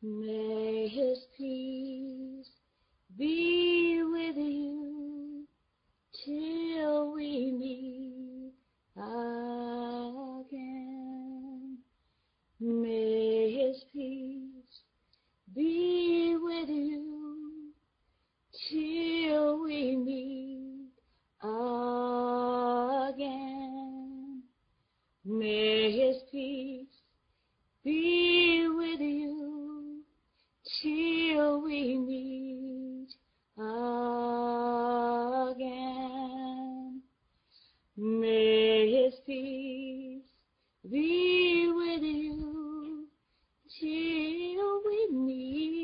May his peace be with you till we meet again. May his peace be with you till we meet again. May his peace be with you till we meet again. May his peace be with you till we meet